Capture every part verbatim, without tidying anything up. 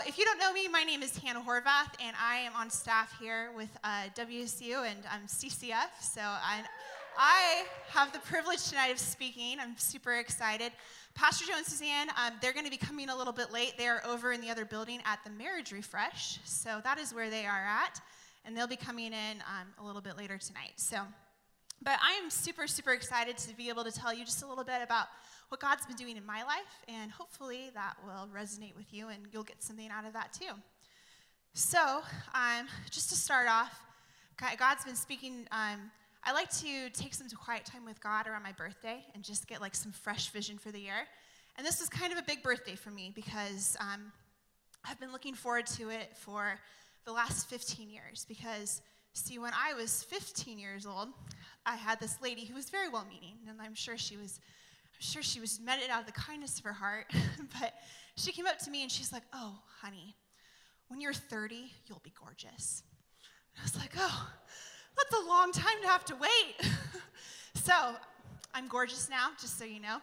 if you don't know me, my name is Hannah Horvath, and I am on staff here with uh, W S U and um, C C F. So I, I have the privilege tonight of speaking. I'm super excited. Pastor Joe and Suzanne, um, they're going to be coming a little bit late. They are over in the other building at the Marriage Refresh. So that is where they are at, and they'll be coming in um, a little bit later tonight. So, but I am super, super excited to be able to tell you just a little bit about what God's been doing in my life, and hopefully that will resonate with you and you'll get something out of that too. So, um, just to start off, God's been speaking. Um, I like to take some quiet time with God around my birthday and just get like some fresh vision for the year. And this was kind of a big birthday for me because um, I've been looking forward to it for the last fifteen years. Because, see, when I was fifteen years old, I had this lady who was very well-meaning, and I'm sure she was I'm sure she was meant it out of the kindness of her heart, but she came up to me and she's like, "Oh, honey, when you're thirty, you'll be gorgeous." I was like, "Oh, that's a long time to have to wait." So, I'm gorgeous now, just so you know.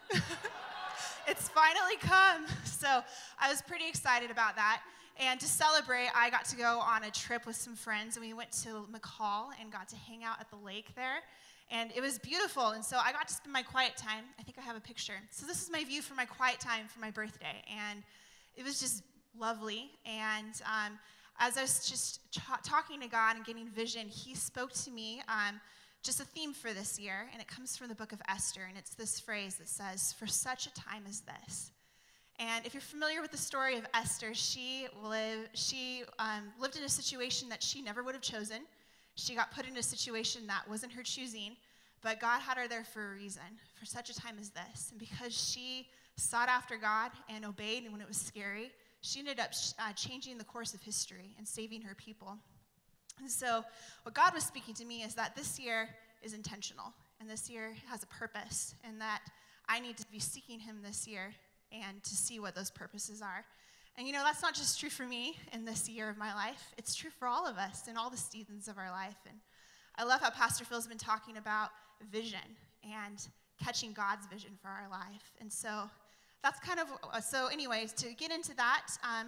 It's finally come. So, I was pretty excited about that. And to celebrate, I got to go on a trip with some friends, and we went to McCall and got to hang out at the lake there. And it was beautiful, and so I got to spend my quiet time. I think I have a picture. So this is my view for my quiet time for my birthday, and it was just lovely. And um, as I was just ch- talking to God and getting vision, he spoke to me um, just a theme for this year, and it comes from the book of Esther, and it's this phrase that says, "For such a time as this." And if you're familiar with the story of Esther, she, live, she um, lived in a situation that she never would have chosen. She got put in a situation that wasn't her choosing, but God had her there for a reason, for such a time as this. And because she sought after God and obeyed when it was scary, she ended up uh, changing the course of history and saving her people. And so what God was speaking to me is that this year is intentional, and this year has a purpose, and that I need to be seeking him this year and to see what those purposes are. And you know, that's not just true for me in this year of my life. It's true for all of us in all the seasons of our life. And I love how Pastor Phil's been talking about vision and catching God's vision for our life. And so that's kind of, so anyways, to get into that, um,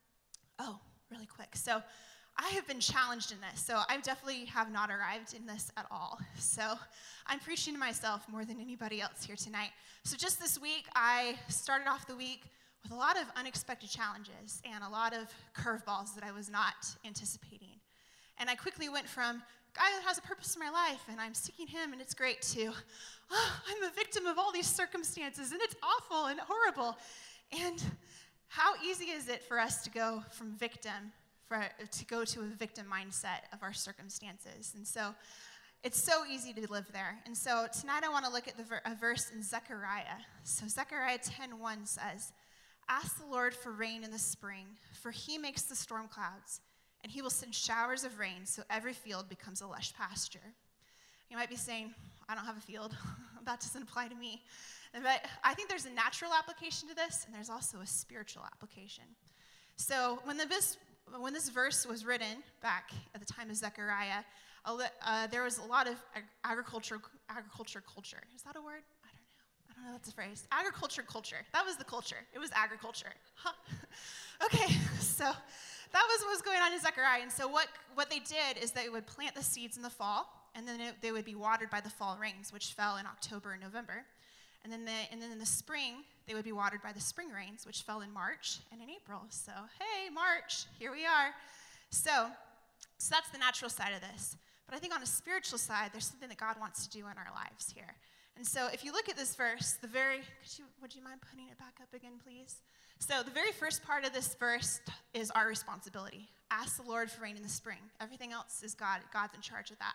oh, really quick. So I have been challenged in this. So I definitely have not arrived in this at all. So I'm preaching to myself more than anybody else here tonight. So just this week, I started off the week with a lot of unexpected challenges and a lot of curveballs that I was not anticipating. And I quickly went from, God has a purpose in my life, and I'm seeking him, and it's great, to, oh, I'm a victim of all these circumstances, and it's awful and horrible. And how easy is it for us to go from victim, for, to go to a victim mindset of our circumstances? And so it's so easy to live there. And so tonight I want to look at the ver- a verse in Zechariah. So Zechariah ten one says, "Ask the Lord for rain in the spring, for he makes the storm clouds, and he will send showers of rain, so every field becomes a lush pasture." You might be saying, "I don't have a field." That doesn't apply to me. But I think there's a natural application to this, and there's also a spiritual application. So when, the, this, when this verse was written back at the time of Zechariah, uh, there was a lot of ag- agriculture, agriculture culture. Is that a word? I don't know, that's a phrase. Agriculture culture. That was the culture. It was agriculture. Huh. Okay, so that was what was going on in Zechariah. And so what, what they did is they would plant the seeds in the fall, and then it, they would be watered by the fall rains, which fell in October and November. And then, the, and then in the spring, they would be watered by the spring rains, which fell in March and in April. So, hey, March, here we are. So, so that's the natural side of this. But I think on a spiritual side, there's something that God wants to do in our lives here. And so if you look at this verse, the very, could you, would you mind putting it back up again, please? So the very first part of this verse is our responsibility. Ask the Lord for rain in the spring. Everything else is God. God's in charge of that.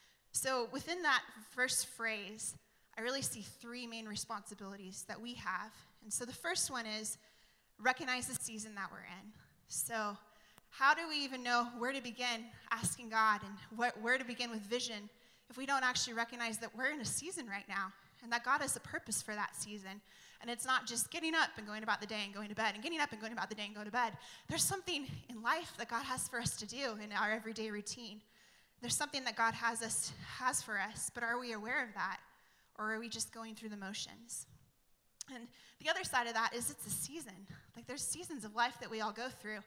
So within that first phrase, I really see three main responsibilities that we have. And so the first one is recognize the season that we're in. So how do we even know where to begin asking God and what, where to begin with vision if we don't actually recognize that we're in a season right now and that God has a purpose for that season? And it's not just getting up and going about the day and going to bed and getting up and going about the day and going to bed. There's something in life that God has for us to do in our everyday routine. There's something that God has us has for us, but are we aware of that? Or are we just going through the motions? And the other side of that is it's a season. Like there's seasons of life that we all go through.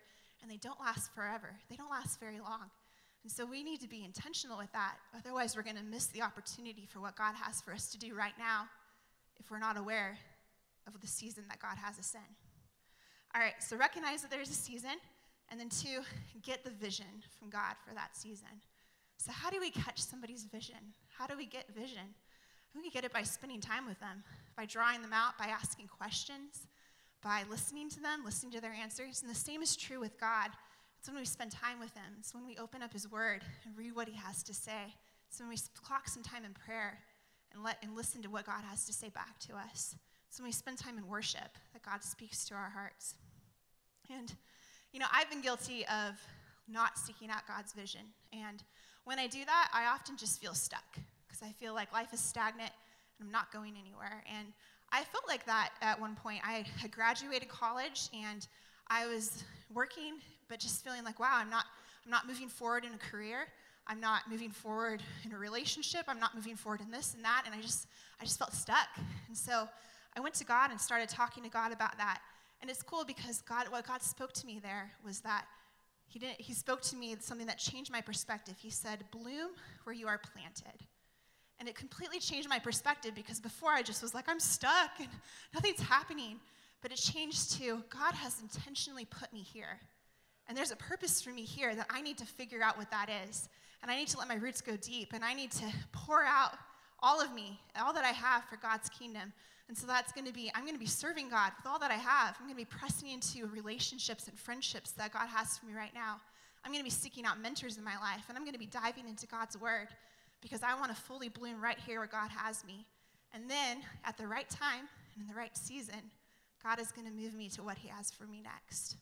and they don't last forever. They don't last very long. And so we need to be intentional with that. Otherwise, we're going to miss the opportunity for what God has for us to do right now if we're not aware of the season that God has us in. All right, so recognize that there's a season, and then two, get the vision from God for that season. So how do we catch somebody's vision? How do we get vision? We can get it by spending time with them, by drawing them out, by asking questions, by listening to them, listening to their answers. And the same is true with God. It's when we spend time with him. It's when we open up his word and read what he has to say. It's when we clock some time in prayer and let and listen to what God has to say back to us. It's when we spend time in worship that God speaks to our hearts. And, you know, I've been guilty of not seeking out God's vision. And when I do that, I often just feel stuck because I feel like life is stagnant and I'm not going anywhere. And I felt like that at one point. I had graduated college and I was working, but just feeling like, wow, I'm not, I'm not moving forward in a career. I'm not moving forward in a relationship. I'm not moving forward in this and that. And I just, I just felt stuck. And so I went to God and started talking to God about that. And it's cool because God, what God spoke to me there was that he didn't, he spoke to me something that changed my perspective. He said, bloom where you are planted. And it completely changed my perspective because before I just was like, I'm stuck and nothing's happening. But it changed to, God has intentionally put me here. And there's a purpose for me here that I need to figure out what that is. And I need to let my roots go deep. And I need to pour out all of me, all that I have for God's kingdom. And so that's going to be, I'm going to be serving God with all that I have. I'm going to be pressing into relationships and friendships that God has for me right now. I'm going to be seeking out mentors in my life. And I'm going to be diving into God's word because I want to fully bloom right here where God has me. And then at the right time and in the right season, God is going to move me to what he has for me next.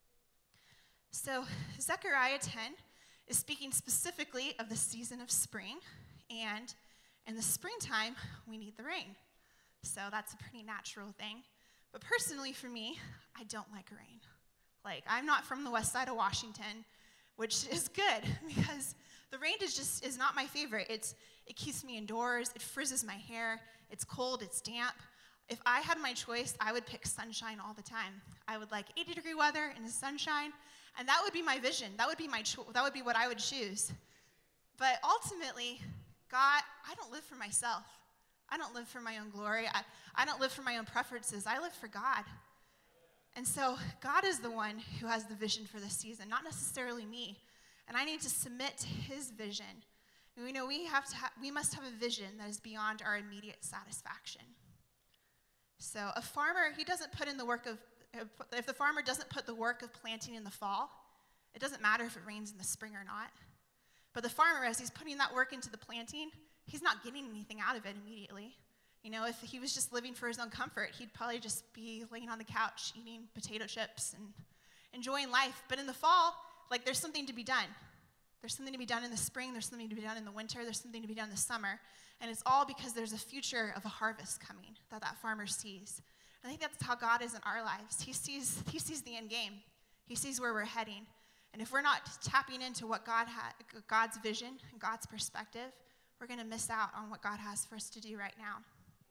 So Zechariah ten is speaking specifically of the season of spring. And in the springtime, we need the rain. So that's a pretty natural thing. But personally for me, I don't like rain. Like, I'm not from the west side of Washington, which is good because the rain is just is not my favorite. It's it keeps me indoors, it frizzes my hair, it's cold, it's damp. If I had my choice, I would pick sunshine all the time. I would like eighty degree weather and the sunshine, and that would be my vision. That would be my cho- that would be what I would choose. But ultimately, God, I don't live for myself. I don't live for my own glory. I, I don't live for my own preferences. I live for God. And so God is the one who has the vision for this season, not necessarily me. And I need to submit to his vision. And we know we have to ha- we must have a vision that is beyond our immediate satisfaction. So a farmer, he doesn't put in the work of, if the farmer doesn't put the work of planting in the fall, it doesn't matter if it rains in the spring or not. But the farmer, as he's putting that work into the planting, he's not getting anything out of it immediately. You know, if he was just living for his own comfort, he'd probably just be laying on the couch eating potato chips and enjoying life. But in the fall, like, there's something to be done. There's something to be done in the spring. There's something to be done in the winter. There's something to be done in the summer. And it's all because there's a future of a harvest coming that that farmer sees. I think that's how God is in our lives. He sees, he sees the end game. He sees where we're heading. And if we're not tapping into what God ha- God's vision and God's perspective, we're going to miss out on what God has for us to do right now.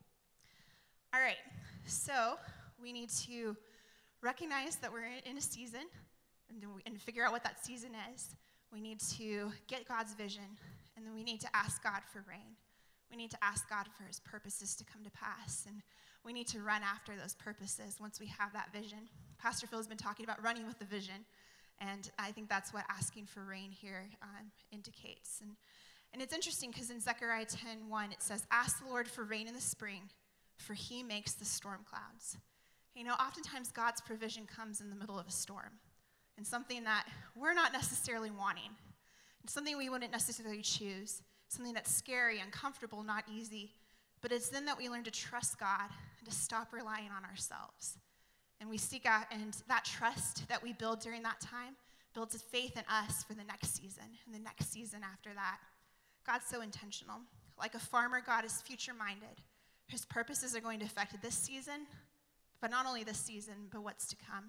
All right, so we need to recognize that we're in a season and, and figure out what that season is. We need to get God's vision, and then we need to ask God for rain. We need to ask God for his purposes to come to pass, and we need to run after those purposes once we have that vision. Pastor Phil has been talking about running with the vision, and I think that's what asking for rain here um, indicates. And, and it's interesting because in Zechariah ten one, it says, ask the Lord for rain in the spring, for he makes the storm clouds. You know, oftentimes God's provision comes in the middle of a storm, and something that we're not necessarily wanting, and something we wouldn't necessarily choose, something that's scary, uncomfortable, not easy. But it's then that we learn to trust God and to stop relying on ourselves. And we seek out, and that trust that we build during that time builds a faith in us for the next season and the next season after that. God's so intentional. Like a farmer, God is future-minded. His purposes are going to affect this season, but not only this season, but what's to come.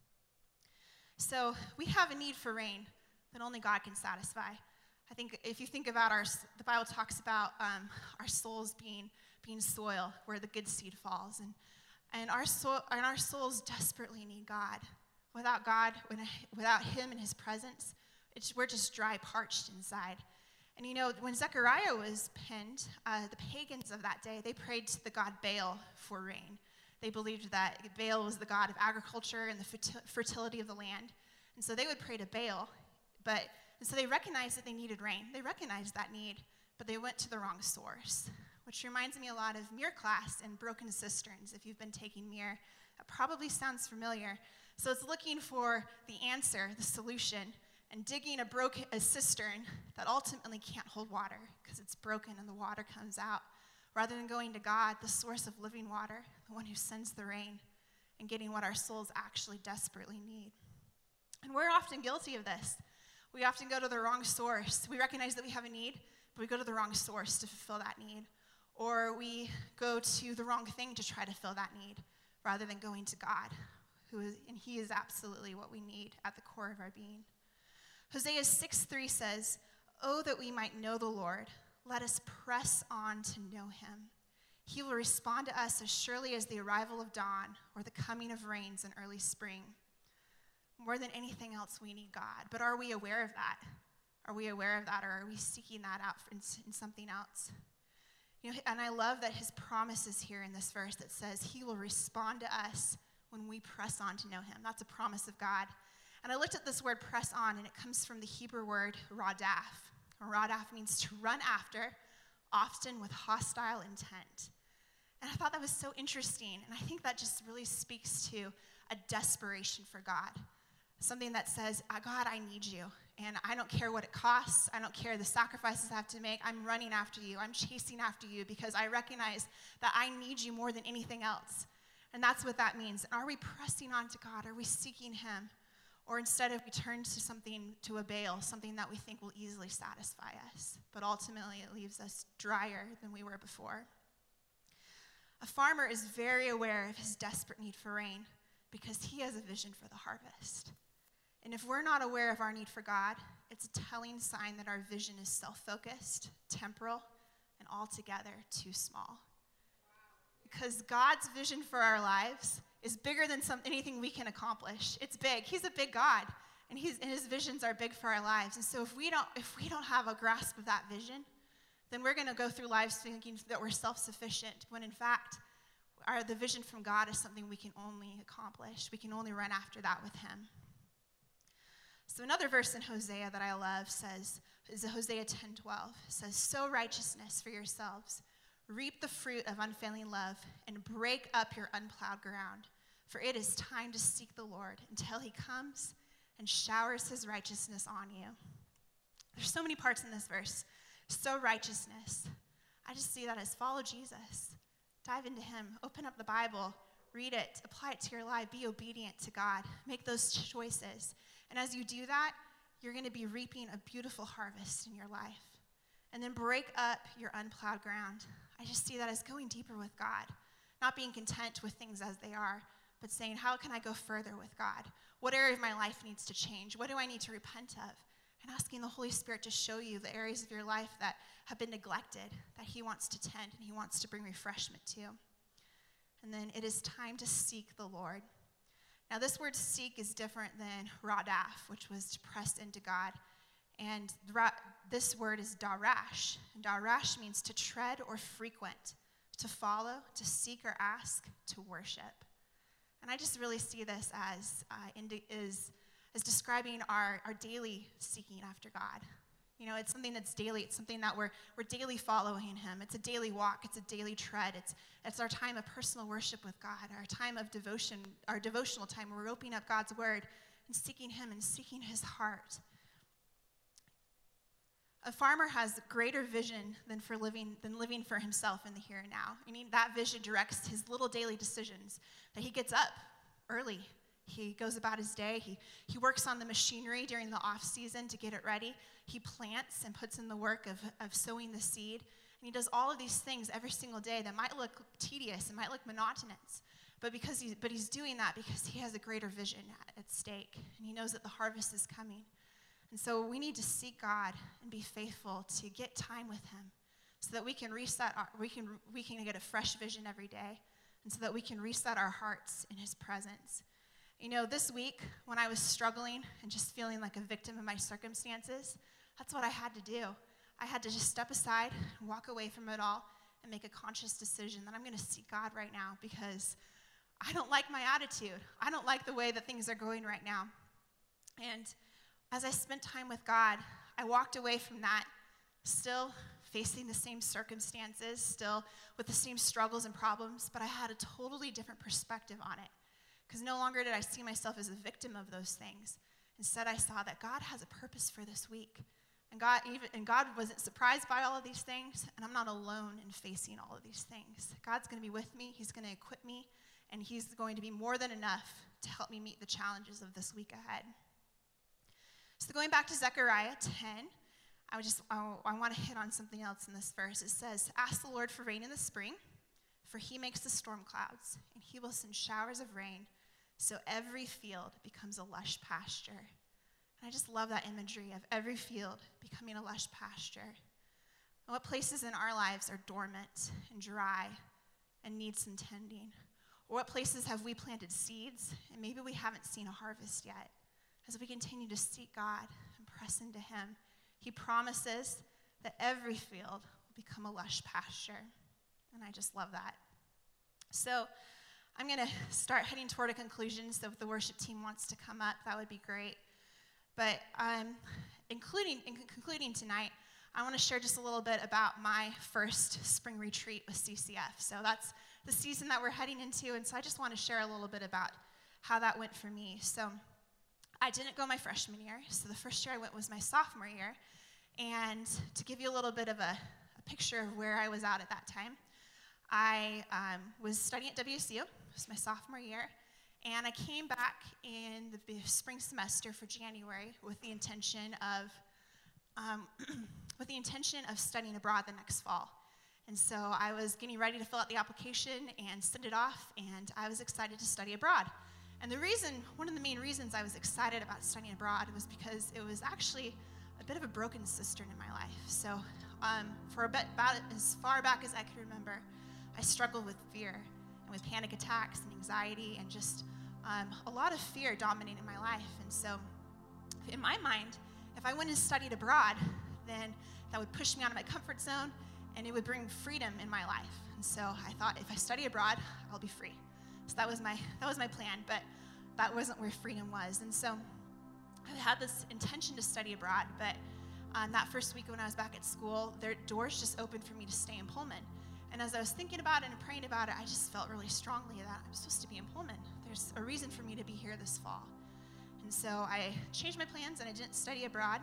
So we have a need for rain that only God can satisfy. I think if you think about our, the Bible talks about um, our souls being being soil where the good seed falls, and and our soul and our souls desperately need God. Without God, when, without him and his presence, it's, we're just dry, parched inside. And you know, when Zechariah was penned, uh, the pagans of that day, they prayed to the god Baal for rain. They believed that Baal was the god of agriculture and the fertility of the land. And so they would pray to Baal. But, and so they recognized that they needed rain. They recognized that need, but they went to the wrong source, which reminds me a lot of Muir class and broken cisterns. If you've been taking Muir, that probably sounds familiar. So it's looking for the answer, the solution, and digging a broken a cistern that ultimately can't hold water because it's broken and the water comes out, rather than going to God, the source of living water, the one who sends the rain, and getting what our souls actually desperately need. And we're often guilty of this. We often go to the wrong source. We recognize that we have a need, but we go to the wrong source to fulfill that need. Or we go to the wrong thing to try to fill that need, rather than going to God, who is, and he is absolutely what we need at the core of our being. Hosea six three says, "Oh, that we might know the Lord. Let us press on to know him. He will respond to us as surely as the arrival of dawn or the coming of rains in early spring." More than anything else, we need God. But are we aware of that? Are we aware of that, or are we seeking that out in, in something else? You know, and I love that his promise is here in this verse that says he will respond to us when we press on to know him. That's a promise of God. And I looked at this word press on, and it comes from the Hebrew word radaf. Radaf means to run after, often with hostile intent. And I thought that was so interesting, and I think that just really speaks to a desperation for God. Something that says, God, I need you, and I don't care what it costs. I don't care the sacrifices I have to make. I'm running after you. I'm chasing after you because I recognize that I need you more than anything else. And that's what that means. Are we pressing on to God? Are we seeking him? Or instead of we turn to something, to a Baal, something that we think will easily satisfy us, but ultimately it leaves us drier than we were before. A farmer is very aware of his desperate need for rain because he has a vision for the harvest. And if we're not aware of our need for God, it's a telling sign that our vision is self-focused, temporal, and altogether too small. Because God's vision for our lives is bigger than some, anything we can accomplish. It's big. He's a big God, and, he's, and his visions are big for our lives. And so if we don't, if we don't have a grasp of that vision, then we're going to go through lives thinking that we're self-sufficient, when in fact, our, the vision from God is something we can only accomplish. We can only run after that with him. So another verse in Hosea that I love says, is Hosea ten twelve, says, "Sow righteousness for yourselves, reap the fruit of unfailing love, and break up your unplowed ground. For it is time to seek the Lord until he comes and showers his righteousness on you." There's so many parts in this verse. Sow righteousness. I just see that as follow Jesus. Dive into him. Open up the Bible. Read it. Apply it to your life. Be obedient to God. Make those choices. And as you do that, you're going to be reaping a beautiful harvest in your life. And then break up your unplowed ground. I just see that as going deeper with God. Not being content with things as they are, but saying, how can I go further with God? What area of my life needs to change? What do I need to repent of? And asking the Holy Spirit to show you the areas of your life that have been neglected, that he wants to tend and he wants to bring refreshment to. And then it is time to seek the Lord. Now this word seek is different than radaf, which was to press into God. And this word is darash. And darash means to tread or frequent, to follow, to seek or ask, to worship. And I just really see this as uh, indi- is, as describing our, our daily seeking after God. You know, it's something that's daily. It's something that we're we're daily following him. It's a daily walk. It's a daily tread. It's it's our time of personal worship with God, our time of devotion, our devotional time where we're opening up God's word and seeking him and seeking his heart. A farmer has greater vision than for living than living for himself in the here and now. I mean, that vision directs his little daily decisions. That he gets up early. He goes about his day. He, he works on the machinery during the off season to get it ready. He plants and puts in the work of, of sowing the seed. And he does all of these things every single day that might look tedious and might look monotonous. But because he, but he's doing that because he has a greater vision at, at stake. And he knows that the harvest is coming. And so we need to seek God and be faithful to get time with him so that we can reset our, we can we can get a fresh vision every day, and so that we can reset our hearts in his presence. You know, this week when I was struggling and just feeling like a victim of my circumstances, that's what I had to do. I had to just step aside and walk away from it all and make a conscious decision that I'm going to seek God right now because I don't like my attitude. I don't like the way that things are going right now. And as I spent time with God, I walked away from that still facing the same circumstances, still with the same struggles and problems, but I had a totally different perspective on it. Because no longer did I see myself as a victim of those things. Instead, I saw that God has a purpose for this week. And God, even, and God wasn't surprised by all of these things, and I'm not alone in facing all of these things. God's going to be with me. He's going to equip me, and he's going to be more than enough to help me meet the challenges of this week ahead. So going back to Zechariah ten, I would just I, I want to hit on something else in this verse. It says, "Ask the Lord for rain in the spring, for he makes the storm clouds, and he will send showers of rain, so every field becomes a lush pasture." And I just love that imagery of every field becoming a lush pasture. And what places in our lives are dormant and dry and need some tending? Or what places have we planted seeds and maybe we haven't seen a harvest yet? As we continue to seek God and press into him, he promises that every field will become a lush pasture. And I just love that. So I'm going to start heading toward a conclusion, so if the worship team wants to come up, that would be great. But um, including, in concluding tonight, I want to share just a little bit about my first spring retreat with C C F. So that's the season that we're heading into, and so I just want to share a little bit about how that went for me. So I didn't go my freshman year, so the first year I went was my sophomore year. And to give you a little bit of a, a picture of where I was at at that time, I um, was studying at W S U. It was my sophomore year, and I came back in the spring semester for January with the intention of um, with the intention of studying abroad the next fall. And so I was getting ready to fill out the application and send it off, and I was excited to study abroad. And the reason, one of the main reasons I was excited about studying abroad was because it was actually a bit of a broken cistern in my life. So um, for a bit, about as far back as I could remember, I struggled with fear and with panic attacks and anxiety and just um, a lot of fear dominating my life. And so in my mind, if I went and studied abroad, then that would push me out of my comfort zone and it would bring freedom in my life. And so I thought, if I study abroad, I'll be free. So that was my that was my plan, but that wasn't where freedom was. And so I had this intention to study abroad, but um, that first week when I was back at school, their doors just opened for me to stay in Pullman. And as I was thinking about it and praying about it, I just felt really strongly that I'm supposed to be in Pullman. There's a reason for me to be here this fall. And so I changed my plans and I didn't study abroad.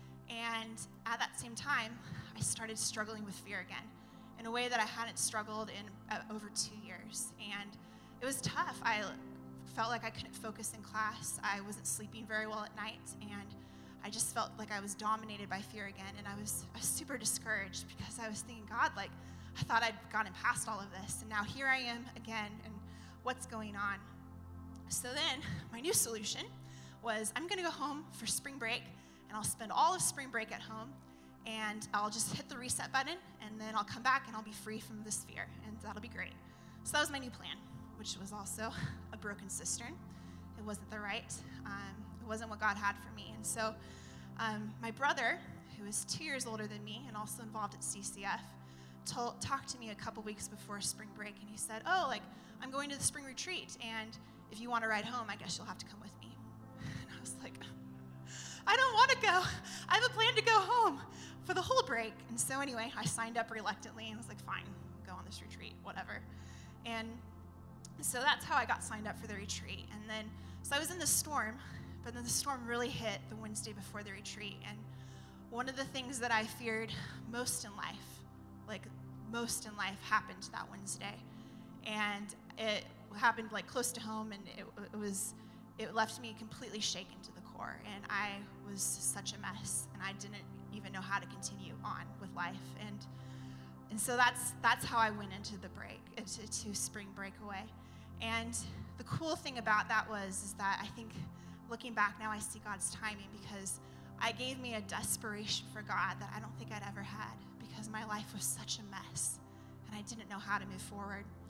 And at that same time, I started struggling with fear again in a way that I hadn't struggled in uh, over two years. And it was tough. I felt like I couldn't focus in class. I wasn't sleeping very well at night. And I just felt like I was dominated by fear again. And I was, I was super discouraged because I was thinking, God, like, I thought I'd gotten past all of this. And now here I am again. And what's going on? So then my new solution was I'm going to go home for spring break. And I'll spend all of spring break at home, and I'll just hit the reset button, and then I'll come back, and I'll be free from this fear, and that'll be great. So that was my new plan, which was also a broken cistern. It wasn't the right, um, it wasn't what God had for me. And so um, my brother, who is two years older than me and also involved at C C F, told, talked to me a couple weeks before spring break, and he said, oh, like, I'm going to the spring retreat, and if you want to ride home, I guess you'll have to come with me. And I was like, I don't want to go. I have a plan to go home for the whole break. And so anyway, I signed up reluctantly and was like, fine, go on this retreat, whatever. And so that's how I got signed up for the retreat. And then, so I was in the storm, but then the storm really hit the Wednesday before the retreat. And one of the things that I feared most in life, like most in life, happened that Wednesday. And it happened like close to home, and it, it was, it left me completely shaken to the core, and I was such a mess, and I didn't even know how to continue on with life. And and so that's that's how I went into the break, into to spring breakaway. And the cool thing about that was is that I think looking back now, I see God's timing, because I gave me a desperation for God that I don't think I'd ever had, because my life was such a mess and I didn't know how to move forward.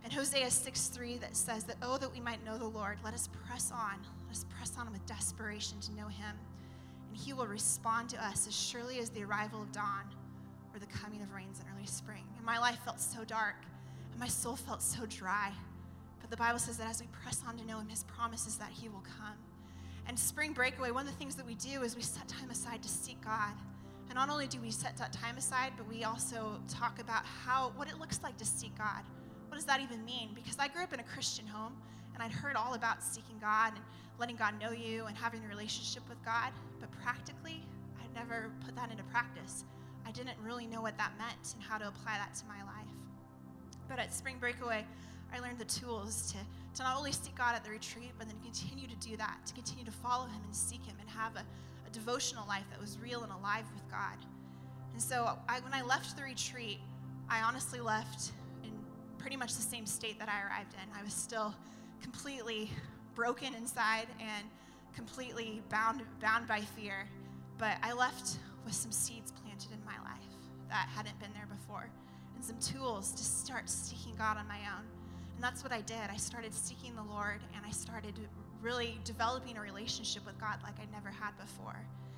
And Hosea six three that says that, oh, that we might know the Lord. Let us press on. Let us press on with desperation to know him. And he will respond to us as surely as the arrival of dawn or the coming of rains in early spring. And my life felt so dark, and my soul felt so dry. But the Bible says that as we press on to know him, his promise is that he will come. And Spring Breakaway, one of the things that we do is we set time aside to seek God. And not only do we set that time aside, but we also talk about how what it looks like to seek God. What does that even mean? Because I grew up in a Christian home, and I'd heard all about seeking God and letting God know you and having a relationship with God. But practically, I'd never put that into practice. I didn't really know what that meant and how to apply that to my life. But at Spring Breakaway, I learned the tools to, to not only seek God at the retreat, but then continue to do that, to continue to follow him and seek him and have a, a devotional life that was real and alive with God. And so I, when I left the retreat, I honestly left in pretty much the same state that I arrived in. I was still completely broken inside and completely bound, bound by fear. But I left with some seeds planted in my life that hadn't been there before, and some tools to start seeking God on my own. And that's what I did. I started seeking the Lord, and I started really developing a relationship with God like I never had before.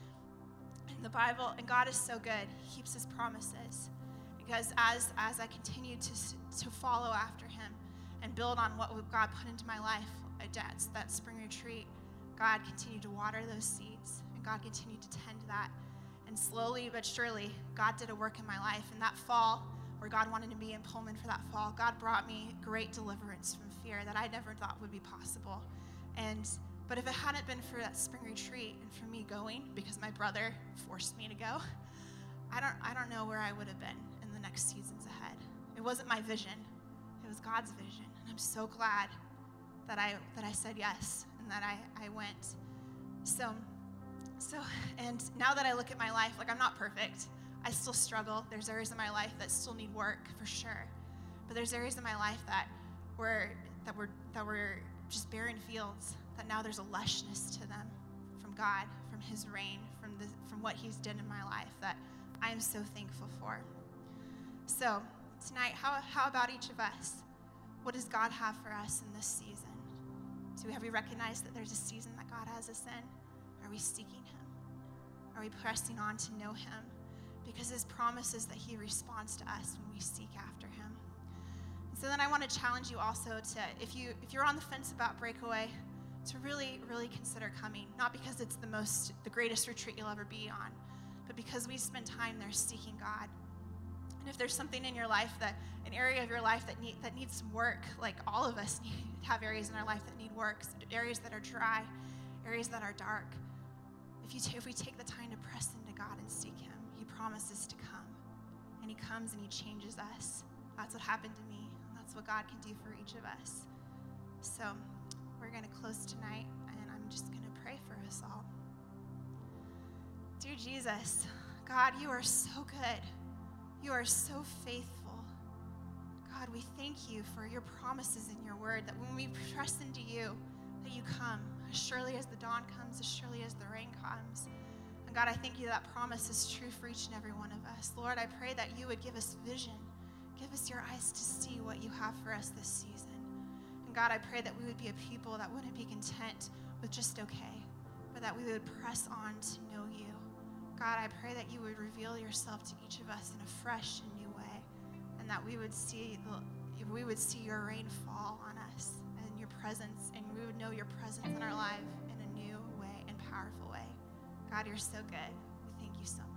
And the Bible, and God is so good. He keeps his promises. Because as, as I continued to, to follow after him and build on what God put into my life at that spring retreat, God continued to water those seeds, and God continued to tend that. And slowly but surely, God did a work in my life. And that fall, where God wanted to be in Pullman for that fall, God brought me great deliverance from fear that I never thought would be possible. And but if it hadn't been for that spring retreat and for me going, because my brother forced me to go, I don't I don't know where I would have been in the next seasons ahead. It wasn't my vision. It was God's vision. And I'm so glad that I that I said yes and that I, I went. So So, and now that I look at my life, like I'm not perfect. I still struggle. There's areas in my life that still need work for sure. But there's areas in my life that were that were that were just barren fields, that now there's a lushness to them from God, from his reign, from the from what he's done in my life that I am so thankful for. So tonight, how how about each of us? What does God have for us in this season? Do we have we recognized that there's a season that God has us in? Are we seeking him? Are we pressing on to know him? Because his promise is that he responds to us when we seek after him. And so then I want to challenge you also to, if, you, if you're on the fence about Breakaway, to really, really consider coming. Not because it's the most, the greatest retreat you'll ever be on, but because we spend time there seeking God. And if there's something in your life, that an area of your life that, need, that needs some work, like all of us need, have areas in our life that need work, areas that are dry, areas that are dark. If, you t- if we take the time to press into God and seek him, he promises to come. And he comes and he changes us. That's what happened to me. And that's what God can do for each of us. So we're going to close tonight, and I'm just going to pray for us all. Dear Jesus, God, you are so good. You are so faithful. God, we thank you for your promises in your word, that when we press into you, that you come. As surely as the dawn comes, as surely as the rain comes. And God, I thank you that promise is true for each and every one of us. Lord, I pray that you would give us vision. Give us your eyes to see what you have for us this season. And God, I pray that we would be a people that wouldn't be content with just okay, but that we would press on to know you. God, I pray that you would reveal yourself to each of us in a fresh and new way, and that we would see the, we would see your rain fall on us. Your presence, and we would know your presence in our life in a new way and powerful way. God, you're so good. We thank you so much.